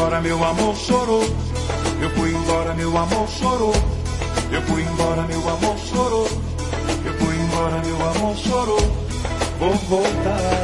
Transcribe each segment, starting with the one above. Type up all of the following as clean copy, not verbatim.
embora, meu amor chorou. Eu fui embora, meu amor chorou. Eu fui embora, meu amor chorou. Eu fui embora, meu amor chorou. Vou voltar.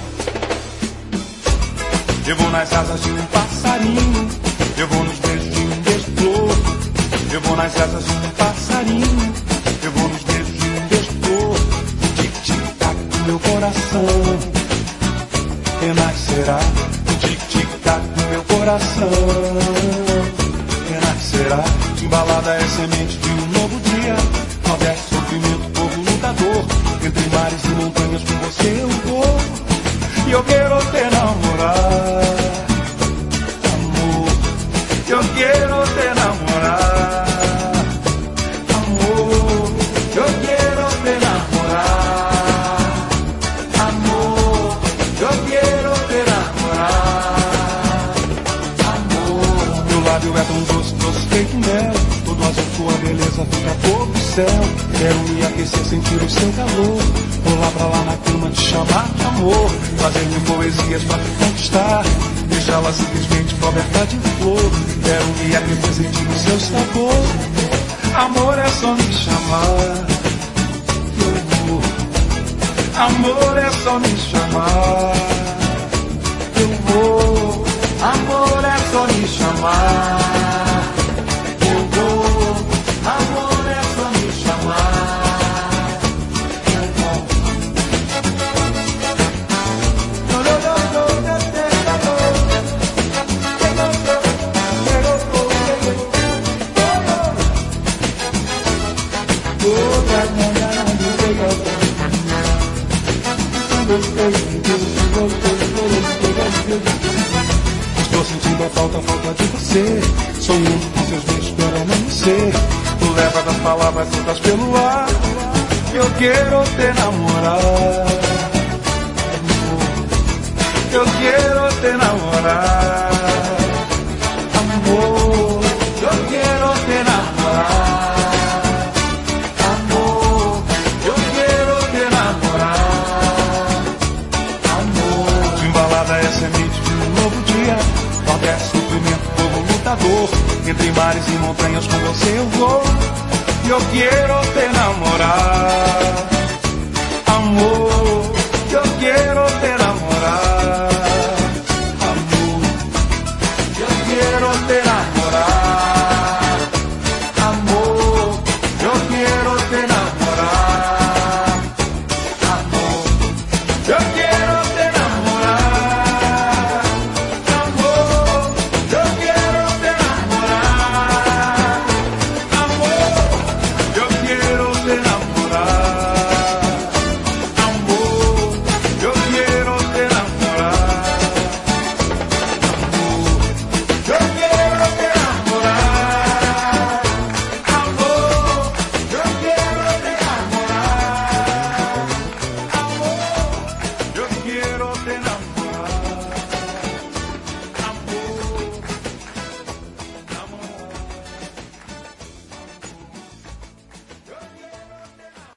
Eu vou nas asas de um passarinho. Eu vou nos beijos de um beija-flor. Eu vou nas asas de um passarinho. Eu vou nos beijos de um beija-flor. Tic-tic-tac do meu coração renascerá. Tic-tic-tac do meu coração renascerá. Embalada é semente de um novo dia. Nordeste, sofrimento, povo lutador. Entre mares e montanhas com você eu vou. E eu quero te namorar, amor. Eu quero te namorar, amor. Eu quero te namorar, amor. Eu quero te namorar, amor. Meu lábio é tão doce, doce feito mel. Todo azul, sua beleza fica todo o céu. Quero me aquecer, sentir o seu calor. Pular pra lá na cama, te chamar de amor. Fazer-me poesias pra te conquistar. Deixá-la simplesmente coberta de flor. Quero me aquecer, sentir o seu sabor. Amor é só me chamar. Eu vou. Amor é só me chamar. Eu vou. Amor é só me chamar. Eu vou. Amor é só me chamar. Estou sentindo a falta de você. Sonhando com seus beijos para amanhecer. Tu leva das palavras soltas pelo ar. Eu quero te namorar, eu quero te namorar, amor. Eu quero te namorar, amor. Eu quero te namorar, amor. Embalada é semente de um novo dia. Qualquer sofrimento, povo lutador. Entre mares e montanhas com você eu vou. Eu quero te namorar.